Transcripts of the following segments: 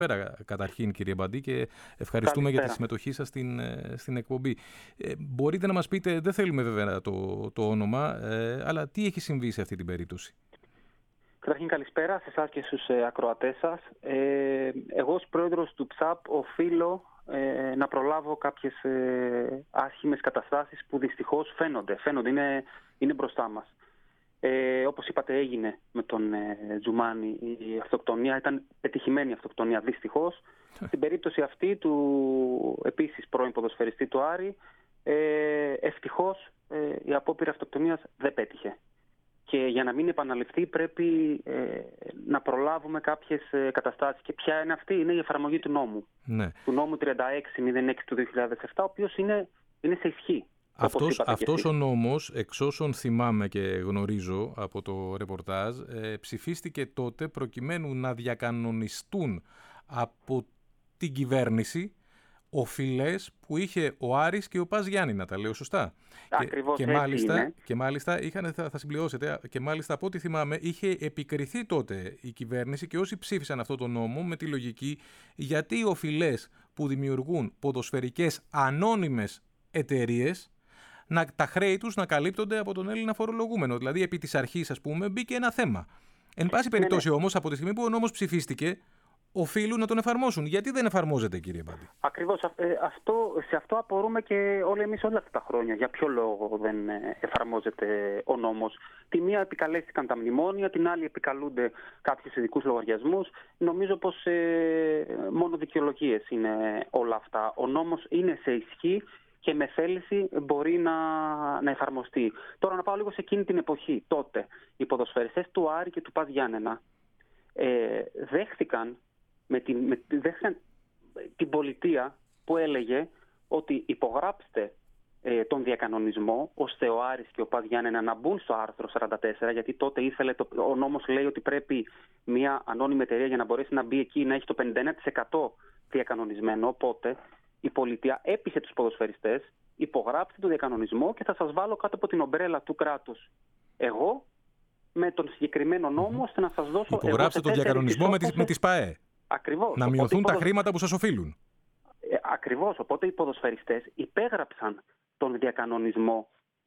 Καλησπέρα καταρχήν, κύριε Μπαντή, και ευχαριστούμε για τη συμμετοχή σας στην εκπομπή. Μπορείτε να μας πείτε, δεν θέλουμε βέβαια το όνομα, αλλά τι έχει συμβεί σε αυτή την περίπτωση? Καταρχήν καλησπέρα σε εσάς και στους ακροατές σας. Εγώ ως πρόεδρος του ΨΑΠ οφείλω να προλάβω κάποιες άσχημες καταστάσεις που δυστυχώς φαίνονται, είναι μπροστά μας. Όπως είπατε, έγινε με τον Τζουμάνι η αυτοκτονία, ήταν πετυχημένη η αυτοκτονία δυστυχώς. Στην περίπτωση αυτή του επίσης πρώην ποδοσφαιριστή του Άρη, ευτυχώς η απόπειρα αυτοκτονίας δεν πέτυχε. Και για να μην επαναληφθεί πρέπει να προλάβουμε κάποιες καταστάσεις. Και ποια είναι αυτή? Είναι η εφαρμογή του νόμου. Ναι. Του νόμου 3606 του 2007, ο οποίος είναι σε ισχύ. Αυτός ο νόμος, εξ όσων θυμάμαι και γνωρίζω από το ρεπορτάζ, ψηφίστηκε τότε προκειμένου να διακανονιστούν από την κυβέρνηση οφειλές που είχε ο Άρης και ο ΠΑΣ Γιάννηνα, τα λέω σωστά? Ακριβώς και μάλιστα θα συμπληρώσετε, και μάλιστα από ό,τι θυμάμαι είχε επικριθεί τότε η κυβέρνηση και όσοι ψήφισαν αυτό το νόμο με τη λογική, γιατί οι οφειλές που δημιουργούν ποδοσφαιρικές ανώνυμες εταιρείες, τα χρέη τους να καλύπτονται από τον Έλληνα φορολογούμενο. Δηλαδή, επί της αρχής, ας πούμε, μπήκε ένα θέμα. Εν πάση περιπτώσει, όμως, από τη στιγμή που ο νόμος ψηφίστηκε, οφείλουν να τον εφαρμόσουν. Γιατί δεν εφαρμόζεται, κύριε Μπαντή? Ακριβώς. Σε αυτό απορούμε και όλοι εμείς όλα αυτά τα χρόνια. Για ποιο λόγο δεν εφαρμόζεται ο νόμος? Τη μία επικαλέστηκαν τα μνημόνια, την άλλη επικαλούνται κάποιους ειδικούς λογαριασμούς. Νομίζω πως μόνο δικαιολογίες είναι όλα αυτά. Ο νόμος είναι σε ισχύ και με θέληση μπορεί να εφαρμοστεί. Τώρα να πάω λίγο σε εκείνη την εποχή. Τότε οι ποδοσφαιριστές του Άρη και του ΠΑΣ Γιάννενα δέχθηκαν την πολιτεία που έλεγε ότι υπογράψτε τον διακανονισμό ώστε ο Άρης και ο ΠΑΣ Γιάννενα να μπουν στο άρθρο 44, γιατί τότε ο νόμος λέει ότι πρέπει μια ανώνυμη εταιρεία για να μπορέσει να μπει εκεί να έχει το 51% διακανονισμένο. Οπότε η πολιτεία έπεισε τους ποδοσφαιριστές, υπογράψτε τον διακανονισμό και θα σας βάλω κάτω από την ομπρέλα του κράτους εγώ με τον συγκεκριμένο νόμο ώστε να σας δώσω... Υπογράψτε τον διακανονισμό με τις ΠΑΕ. Ακριβώς. Να μειωθούν τα χρήματα που σας οφείλουν. Ακριβώς. Οπότε οι ποδοσφαιριστές υπέγραψαν τον διακανονισμό.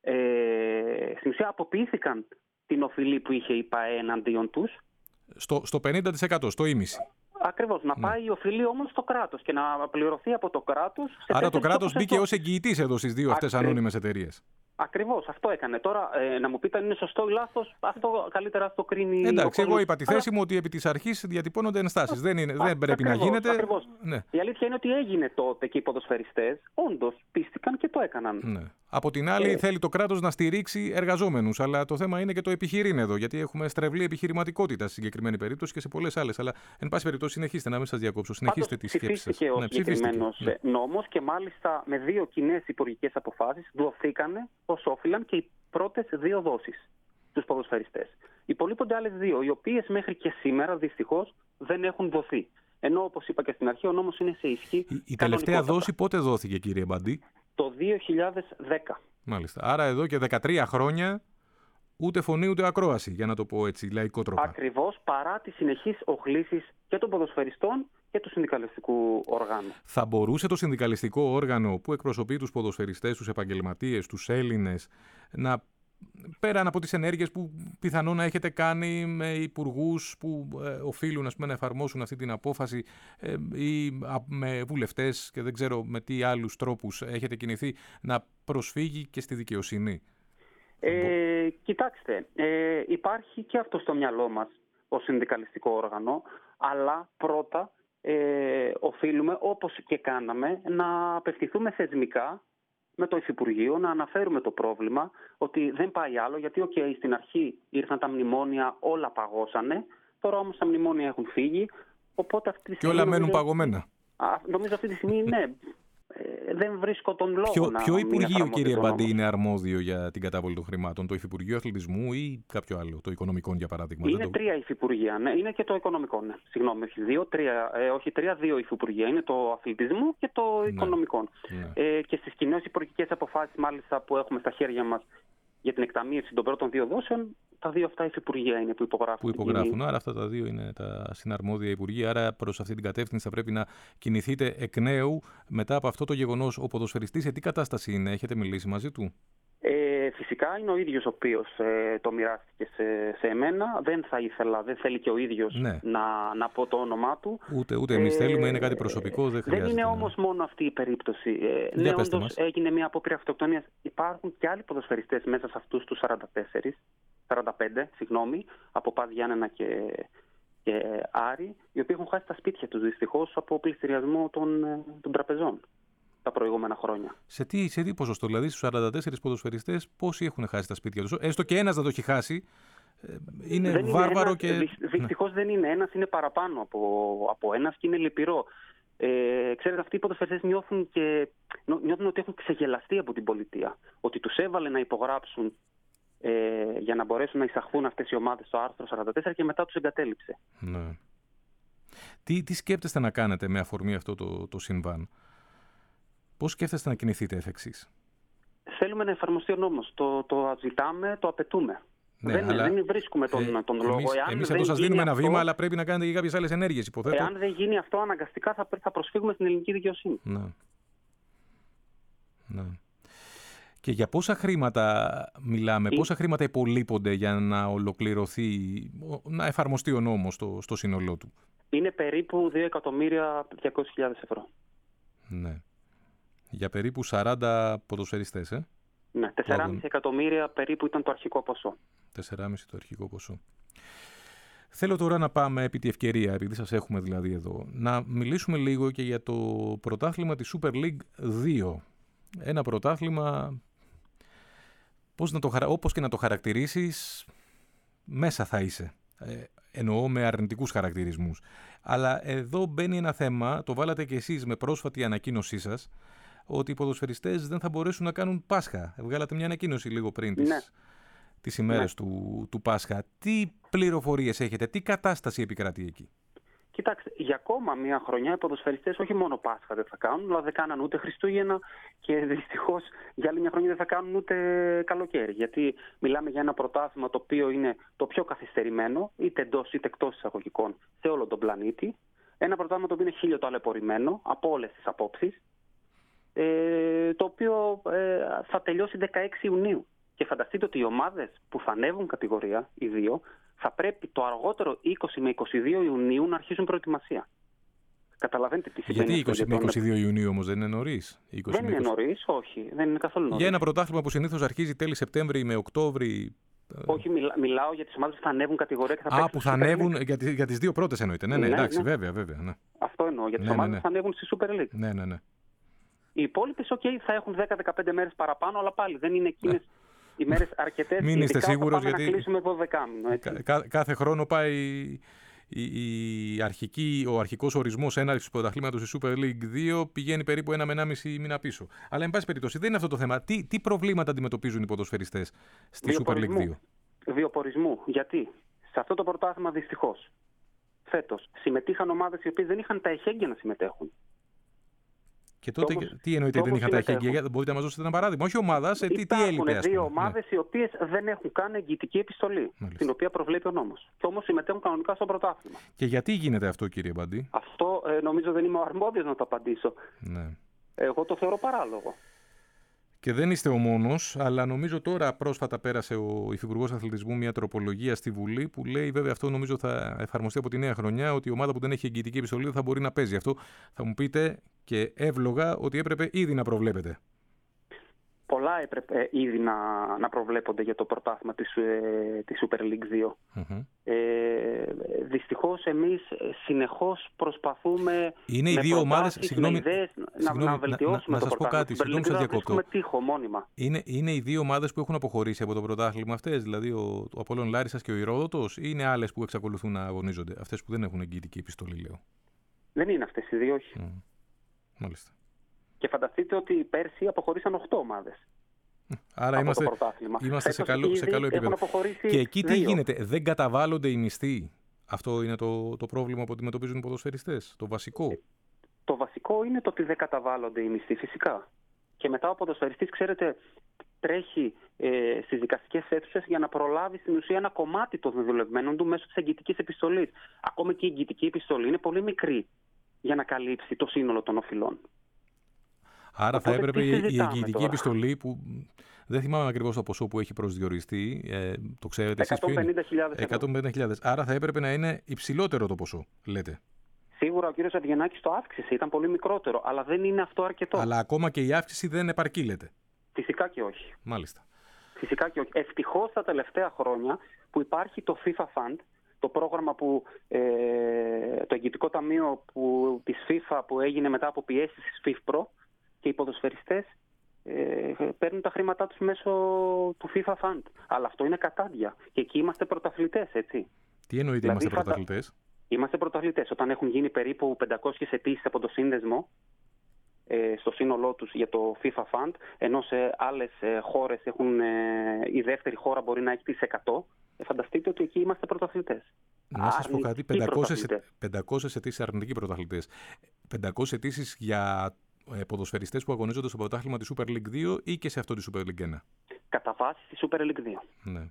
Στην ουσία αποποιήθηκαν την οφειλή που είχε η ΠΑΕ εναντίον τους. Στο 50%, στο ήμιση. Ακριβώς. Να πάει η οφειλή όμως στο κράτος και να πληρωθεί από το κράτος. Άρα το κράτος μπήκε ως εγγυητής εδώ στις δύο αυτές ανώνυμες εταιρείες. Ακριβώς, αυτό έκανε. Τώρα να μου πείτε αν είναι σωστό ή λάθος, αυτό καλύτερα θα το κρίνει. Εντάξει, εγώ είπα τη θέση μου ότι επί της αρχής διατυπώνονται ενστάσεις. Δεν πρέπει να γίνεται. Ακριβώς. Ναι. Η αλήθεια είναι ότι έγινε τότε και οι ποδοσφαιριστές όντως πίστηκαν και το έκαναν. Ναι. Από την άλλη, θέλει το κράτος να στηρίξει εργαζόμενους. Αλλά το θέμα είναι και το επιχειρήν εδώ. Γιατί έχουμε στρεβλή επιχειρηματικότητα στη συγκεκριμένη περίπτωση και σε πολλές άλλες. Αλλά, εν πάση περιπτώσει, συνεχίστε, να μην σας διακόψω. Συνεχίστε τη σκέψη σας. Ψηφίστηκε ο συγκεκριμένος νόμος και μάλιστα με 2 κοινές υπουργικές αποφάσεις δοθήκανε ως όφυλαν και οι πρώτες 2 δόσεις στους ποδοσφαιριστές. Υπολείπονται άλλες 2, οι οποίες μέχρι και σήμερα δυστυχώς δεν έχουν δοθεί. Ενώ, όπως είπα και στην αρχή, ο νόμος είναι σε ισχύ. Η τελευταία δόση πότε δόθηκε, κύριε Μπαντή? Το 2010. Μάλιστα. Άρα εδώ και 13 χρόνια ούτε φωνή ούτε ακρόαση, για να το πω έτσι, λαϊκό τρόπο. Ακριβώς, παρά τις συνεχείς οχλήσεις και των ποδοσφαιριστών και του συνδικαλιστικού οργάνου. Θα μπορούσε το συνδικαλιστικό όργανο που εκπροσωπεί τους ποδοσφαιριστές, τους επαγγελματίες, τους Έλληνες, να, πέραν από τις ενέργειες που πιθανόν να έχετε κάνει με υπουργούς που οφείλουν, ας πούμε, να εφαρμόσουν αυτή την απόφαση ή με βουλευτές και δεν ξέρω με τι άλλους τρόπους έχετε κινηθεί, να προσφύγει και στη δικαιοσύνη? Κοιτάξτε, υπάρχει και αυτό στο μυαλό μας ως συνδικαλιστικό όργανο, αλλά πρώτα οφείλουμε, όπως και κάναμε, να απευθυνθούμε θεσμικά με το Υφυπουργείο, να αναφέρουμε το πρόβλημα, ότι δεν πάει άλλο, γιατί στην αρχή ήρθαν τα μνημόνια, όλα παγώσανε, τώρα όμως τα μνημόνια έχουν φύγει, οπότε αυτή τη στιγμή... Και όλα μένουν παγωμένα. Νομίζω αυτή τη στιγμή, ναι, δεν βρίσκω τον λόγο να... Ποιο Υπουργείο, κύριε Μπαντή, είναι αρμόδιο για την κατάβολη των χρημάτων? Το Υφυπουργείο Αθλητισμού ή κάποιο άλλο, το Οικονομικών για παράδειγμα? Είναι 3 υφυπουργεία, ναι. Είναι και το Οικονομικό, ναι. Συγγνώμη, όχι 2 υφυπουργεία. Είναι το Αθλητισμού και το Οικονομικό. Ναι. Και στις κοινές υπουργικές αποφάσεις, μάλιστα, που έχουμε στα χέρια μας για την εκταμείευση των πρώτων 2 δόσεων, τα δύο αυτά υφυπουργεία είναι που υπογράφουν. Άρα αυτά τα δύο είναι τα συναρμόδια υπουργεία. Άρα προς αυτή την κατεύθυνση θα πρέπει να κινηθείτε εκ νέου μετά από αυτό το γεγονός. Ο ποδοσφαιριστής σε τι κατάσταση είναι, έχετε μιλήσει μαζί του? Φυσικά είναι ο ίδιος ο οποίος το μοιράστηκε σε εμένα. Δεν θέλει και ο ίδιος να πω το όνομά του. Ούτε εμείς θέλουμε, είναι κάτι προσωπικό, δεν χρειάζεται. Δεν είναι όμως μόνο αυτή η περίπτωση. Ναι, όντως έγινε μια απόπειρα αυτοκτονίας. Υπάρχουν και άλλοι ποδοσφαιριστές μέσα σε αυτούς τους 45, από ΠΑΣ Γιάννενα και Άρη, οι οποίοι έχουν χάσει τα σπίτια τους δυστυχώς από πληστηριασμό των τραπεζών τα προηγούμενα χρόνια. Σε τι ποσοστό, δηλαδή στους 44 ποδοσφαιριστές, πόσοι έχουν χάσει τα σπίτια τους? Έστω και ένας να το έχει χάσει, είναι βάρβαρο και... Δυστυχώς δεν είναι ένας, είναι παραπάνω από ένας και είναι λυπηρό. Ξέρετε, αυτοί οι ποδοσφαιριστές νιώθουν ότι έχουν ξεγελαστεί από την πολιτεία. Ότι τους έβαλε να υπογράψουν για να μπορέσουν να εισαχθούν αυτές οι ομάδες στο άρθρο 44 και μετά τους εγκατέλειψε. Ναι. Τι σκέπτεστε να κάνετε με αφορμή αυτό το συμβάν? Πώς σκέφτεστε να κινηθείτε εφ' εξής? Θέλουμε να εφαρμοστεί ο νόμος. Το ζητάμε, το απαιτούμε. Ναι, δεν βρίσκουμε τον λόγο. Εμείς εδώ σας δίνουμε ένα βήμα, αλλά πρέπει να κάνετε και κάποιες άλλες ενέργειες, υποθέτω. Εάν δεν γίνει αυτό, αναγκαστικά θα προσφύγουμε στην ελληνική δικαιοσύνη. Ναι. Και για πόσα χρήματα μιλάμε, πόσα χρήματα υπολείπονται για να ολοκληρωθεί, να εφαρμοστεί ο νόμος στο σύνολό του? Είναι περίπου 2.200.000 ευρώ. Ναι. Για περίπου 40 ποδοσφαιριστές, Ναι, 4,5 εκατομμύρια περίπου ήταν το αρχικό ποσό. 4,5 το αρχικό ποσό. Θέλω τώρα να πάμε επί τη ευκαιρία, επειδή σας έχουμε δηλαδή εδώ, να μιλήσουμε λίγο και για το πρωτάθλημα της Super League 2. Ένα πρωτάθλημα, όπως και να το χαρακτηρίσεις, μέσα θα είσαι. Εννοώ με αρνητικούς χαρακτηρισμούς. Αλλά εδώ μπαίνει ένα θέμα, το βάλατε και εσείς με πρόσφατη ανακοίνωσή σας, ότι οι ποδοσφαιριστές δεν θα μπορέσουν να κάνουν Πάσχα. Βγάλατε μια ανακοίνωση λίγο πριν τις ημέρες του Πάσχα. Τι πληροφορίες έχετε, τι κατάσταση επικρατεί εκεί? Κοιτάξτε, για ακόμα μια χρονιά οι ποδοσφαιριστές όχι μόνο Πάσχα δεν θα κάνουν, αλλά δεν κάναν ούτε Χριστούγεννα και δυστυχώς για άλλη μια χρονιά δεν θα κάνουν ούτε καλοκαίρι. Γιατί μιλάμε για ένα πρωτάθλημα το οποίο είναι το πιο καθυστερημένο, είτε εντός είτε εκτός εισαγωγικών, σε όλο τον πλανήτη. Ένα πρωτάθλημα το οποίο είναι χίλιο ταλαιπωρημένο από όλες τις απόψεις, το οποίο θα τελειώσει 16 Ιουνίου. Και φανταστείτε ότι οι ομάδες που θα ανέβουν κατηγορία, οι δύο, θα πρέπει το αργότερο 20 με 22 Ιουνίου να αρχίσουν προετοιμασία. Καταλαβαίνετε τι σημαίνει? Γιατί 20 με 22 Ιουνίου όμως, δεν είναι νωρίς? Δεν είναι νωρίς, όχι. Δεν είναι καθόλου νωρίς. Για ένα πρωτάθλημα που συνήθως αρχίζει τέλη Σεπτέμβρη με Οκτώβρη. Όχι, μιλάω για τις ομάδες που θα ανέβουν κατηγορία και θα παίξουν. Που θα ανέβουν για τις δύο πρώτες εννοείται. Ναι, εντάξει, βέβαια. Ναι. Αυτό εννοώ, για τις ομάδες που θα ανέβουν στη Super League. Ναι. Οι υπόλοιπες, θα έχουν 10-15 μέρες παραπάνω, αλλά πάλι δεν είναι εκείνες οι μέρες αρκετές. Μην είστε σίγουρος, γιατί να κλείσουμε 12 μήνο. Κάθε χρόνο πάει ο αρχικός ορισμός έναρξης του πρωταθλήματος στη Super League 2 πηγαίνει περίπου 1 με 1,5 μήνα πίσω. Αλλά εν πάση περιπτώσει δεν είναι αυτό το θέμα. Τι προβλήματα αντιμετωπίζουν οι ποδοσφαιριστές στη Super League 2? Βιοπορισμού. Γιατί σε αυτό το πρωτάθλημα δυστυχώς φέτος συμμετείχαν ομάδες οι οποίες δεν είχαν τα εχέγγυα να συμμετέχουν. Και τότε τι εννοείται δεν είχαν τα εχέγγυα? Μπορείτε να μας δώσετε ένα παράδειγμα? Όχι ομάδα, τι έλειπε? Υπάρχουν δύο ομάδες οι οποίες δεν έχουν καν εγγυητική επιστολή, την οποία προβλέπει ο νόμος. Και όμως συμμετέχουν κανονικά στο πρωτάθλημα. Και γιατί γίνεται αυτό, κύριε Μπαντή? Αυτό νομίζω δεν είμαι ο αρμόδιος να το απαντήσω. Ναι. Εγώ το θεωρώ παράλογο. Και δεν είστε ο μόνος, αλλά νομίζω τώρα πρόσφατα πέρασε ο Υφυπουργός Αθλητισμού μια τροπολογία στη Βουλή που λέει, βέβαια αυτό νομίζω θα εφαρμοστεί από τη νέα χρονιά, ότι η ομάδα που δεν έχει εγγυητική επιστολή δεν θα μπορεί να παίζει. Αυτό θα μου πείτε και εύλογα ότι έπρεπε ήδη να προβλέπετε. Πολλά έπρεπε ήδη να προβλέπονται για το πρωτάθλημα της Super League 2. Δυστυχώς εμείς συνεχώς προσπαθούμε είναι οι δύο ομάδες, να βελτιώσουμε το πρωτάθλημα. Συγγνώμη, σας διακόπτω. Τείχο μόνιμα. Είναι οι δύο ομάδες που έχουν αποχωρήσει από το πρωτάθλημα αυτές, δηλαδή ο Απόλλων Λάρισσας και ο Ηρόδοτος, ή είναι άλλες που εξακολουθούν να αγωνίζονται? Αυτές που δεν έχουν εγγυητική επιστολή, λέω. Δεν είναι αυτές οι δύο, όχι. Μάλιστα. Και φανταστείτε ότι πέρσι αποχωρήσαν 8 ομάδες. Άρα είμαστε σε καλό επίπεδο. Και εκεί τι γίνεται? Δεν καταβάλλονται οι μισθοί? Αυτό είναι το πρόβλημα που αντιμετωπίζουν οι ποδοσφαιριστές, το βασικό. Το βασικό είναι το ότι δεν καταβάλλονται οι μισθοί, φυσικά. Και μετά ο ποδοσφαιριστής, ξέρετε, τρέχει στις δικαστικές αίθουσες για να προλάβει στην ουσία ένα κομμάτι των δουλευμένων του μέσω της εγγυητικής επιστολής. Ακόμη και η εγγυητική επιστολή είναι πολύ μικρή για να καλύψει το σύνολο των οφειλών. Άρα θα έπρεπε η εγγυητική επιστολή, που δεν θυμάμαι ακριβώς το ποσό που έχει προσδιοριστεί, το ξέρετε εσείς ποιο είναι? 150.000. Άρα θα έπρεπε να είναι υψηλότερο το ποσό, λέτε. Σίγουρα ο κύριος Αβγενάκης το αύξησε, ήταν πολύ μικρότερο, αλλά δεν είναι αυτό αρκετό. Αλλά ακόμα και η αύξηση δεν επαρκεί, λέτε. Φυσικά και όχι. Μάλιστα. Φυσικά και όχι. Ευτυχώς τα τελευταία χρόνια που υπάρχει το FIFA Fund, το πρόγραμμα που το εγγυητικό ταμείο της FIFA που έγινε μετά από πιέσεις της FIFPro, και οι ποδοσφαιριστές παίρνουν τα χρήματά τους μέσω του FIFA Fund. Αλλά αυτό είναι κατάντια. Και εκεί είμαστε πρωταθλητές, έτσι. Τι εννοείται δηλαδή, είμαστε πρωταθλητές? Είμαστε πρωταθλητές. Όταν έχουν γίνει περίπου 500 αιτήσεις από το σύνδεσμο στο σύνολό τους για το FIFA Fund, ενώ σε άλλες χώρες η δεύτερη χώρα μπορεί να έχει τις 100, φανταστείτε ότι εκεί είμαστε πρωταθλητές. Να σας πω κάτι, 500 αιτήσεις αρνητικοί πρωταθλητές. 500 αιτήσεις για ποδοσφαιριστές που αγωνίζονται στο πρωτάθλημα της Super League 2 ή και σε αυτό τη Super League 1? Κατά βάση στη Super League 2. Ναι.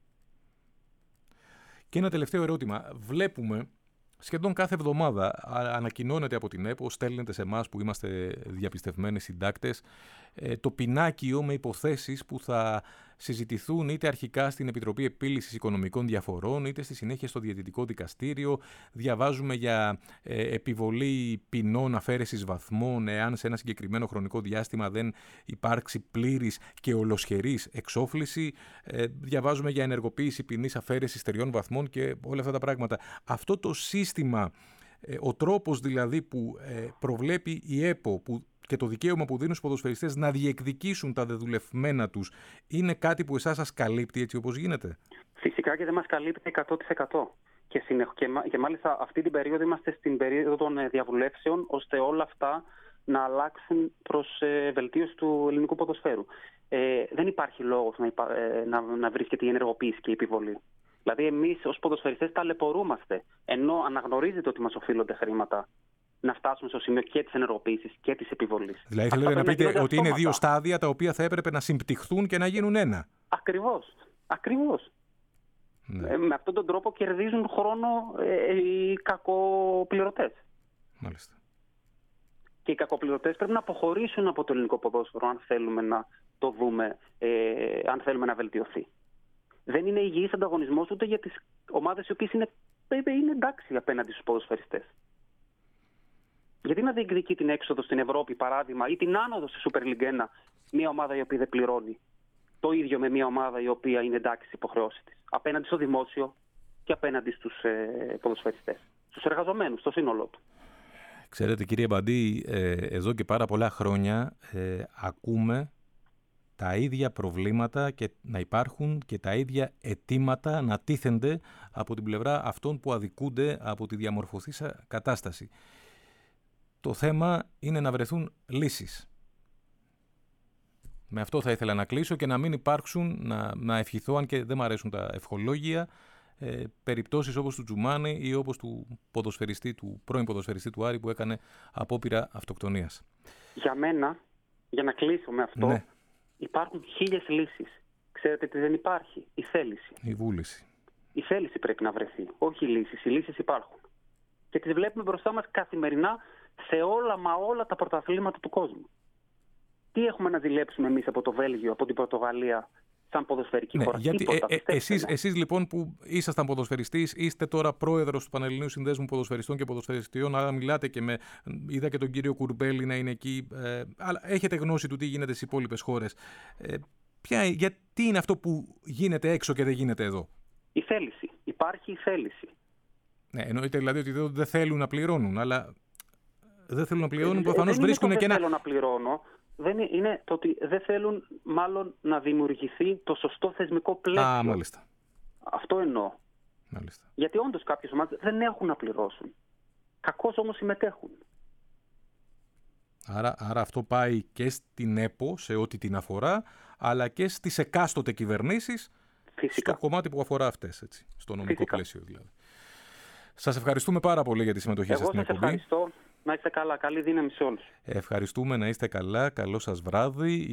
Και ένα τελευταίο ερώτημα. Βλέπουμε σχεδόν κάθε εβδομάδα ανακοινώνεται από την ΕΠΟ, στέλνεται σε εμάς που είμαστε διαπιστευμένοι συντάκτες, το πινάκιο με υποθέσεις που θα συζητηθούν είτε αρχικά στην Επιτροπή Επίλυσης Οικονομικών Διαφορών, είτε στη συνέχεια στο Διαιτητικό Δικαστήριο. Διαβάζουμε για επιβολή ποινών αφαίρεσης βαθμών εάν σε ένα συγκεκριμένο χρονικό διάστημα δεν υπάρξει πλήρης και ολοσχερής εξόφληση. Διαβάζουμε για ενεργοποίηση ποινής αφαίρεσης 3 βαθμών και όλα αυτά τα πράγματα. Αυτό το σύστημα, ο τρόπος δηλαδή που προβλέπει η ΕΠΟ και το δικαίωμα που δίνουν στους ποδοσφαιριστές να διεκδικήσουν τα δεδουλευμένα τους, είναι κάτι που εσάς σας καλύπτει έτσι όπως γίνεται? Φυσικά και δεν μας καλύπτει 100%. Και μάλιστα αυτή την περίοδο είμαστε στην περίοδο των διαβουλεύσεων, ώστε όλα αυτά να αλλάξουν προς βελτίωση του ελληνικού ποδοσφαίρου. Δεν υπάρχει λόγος να βρίσκεται η ενεργοποίηση και η επιβολή. Δηλαδή εμείς ως ποδοσφαιριστές ταλαιπωρούμαστε, ενώ αναγνωρίζεται ότι μας οφείλονται χρήματα, να φτάσουμε στο σημείο και της ενεργοποίησης και της επιβολής. Δηλαδή θέλετε να πείτε ότι είναι 2 στάδια τα οποία θα έπρεπε να συμπτυχθούν και να γίνουν ένα? Ακριβώς. Ναι. Με αυτόν τον τρόπο κερδίζουν χρόνο οι κακοπληρωτές. Μάλιστα. Και οι κακοπληρωτές πρέπει να αποχωρήσουν από το ελληνικό ποδόσφαιρο αν θέλουμε να το δούμε, αν θέλουμε να βελτιωθεί. Δεν είναι υγιής ανταγωνισμός ούτε για τις ομάδες οι οποίες είναι εντάξει απέναντι στους ποδοσφαιριστές. Γιατί να διεκδικεί την έξοδο στην Ευρώπη, παράδειγμα, ή την άνοδο στη Super League 1, μια ομάδα η οποία δεν πληρώνει, το ίδιο με μια ομάδα η οποία είναι εντάξει στις υποχρεώσεις της, απέναντι στο δημόσιο και απέναντι στους ποδοσφαιριστές, στους εργαζομένους, στο σύνολό του. Ξέρετε κύριε Μπαντή, εδώ και πάρα πολλά χρόνια ακούμε τα ίδια προβλήματα και να υπάρχουν και τα ίδια αιτήματα να τίθενται από την πλευρά αυτών που αδικούνται από τη διαμορφωθήσα κατάσταση. Το θέμα είναι να βρεθούν λύσεις. Με αυτό θα ήθελα να κλείσω και να μην υπάρξουν, να ευχηθώ, αν και δεν μου αρέσουν τα ευχολόγια, περιπτώσεις όπως του Τζουμάνη ή όπως του πρώην ποδοσφαιριστή του Άρη που έκανε απόπειρα αυτοκτονίας. Για μένα, για να κλείσω με αυτό, ναι, υπάρχουν 1000 λύσεις. Ξέρετε τι δεν υπάρχει? Η θέληση. Η βούληση. Η θέληση πρέπει να βρεθεί, όχι οι λύσεις. Οι λύσεις υπάρχουν. Και τις βλέπουμε μπροστά μας καθημερινά σε όλα τα πρωταθλήματα του κόσμου. Τι έχουμε να ζηλέψουμε εμείς από το Βέλγιο, από την Πορτογαλία, σαν ποδοσφαιρική χώρα? Γιατί εσείς λοιπόν που ήσασταν ποδοσφαιριστής, είστε τώρα πρόεδρος του Πανελληνίου Συνδέσμου Ποδοσφαιριστών και Ποδοσφαιριστριών, άρα μιλάτε και είδα και τον κύριο Κουρμπέλη να είναι εκεί, αλλά έχετε γνώση του τι γίνεται στις υπόλοιπες χώρες. Γιατί είναι αυτό που γίνεται έξω και δεν γίνεται εδώ? Η θέληση. Υπάρχει η θέληση. Ναι, εννοείται δηλαδή ότι δεν θέλουν να πληρώνουν, αλλά δεν θέλουν να πληρώνουν, προφανώς βρίσκουν και ένα... Δεν θέλω να πληρώνω. Είναι το ότι δεν θέλουν μάλλον να δημιουργηθεί το σωστό θεσμικό πλαίσιο. Μάλιστα. Αυτό εννοώ. Μάλιστα. Γιατί όντως κάποιες ομάδες δεν έχουν να πληρώσουν. Κακώς όμως συμμετέχουν. Άρα αυτό πάει και στην ΕΠΟ σε ό,τι την αφορά, αλλά και στις εκάστοτε κυβερνήσεις, στο κομμάτι που αφορά αυτές, έτσι, στο νομικό πλαίσιο δηλαδή. Σας ευχαριστούμε πάρα πολύ για τη συμμετοχή σας στην εκπομπή. Εγώ σας ευχαριστώ. Να είστε καλά. Καλή δύναμη σε όλους. Ευχαριστούμε, να είστε καλά. Καλό σας βράδυ.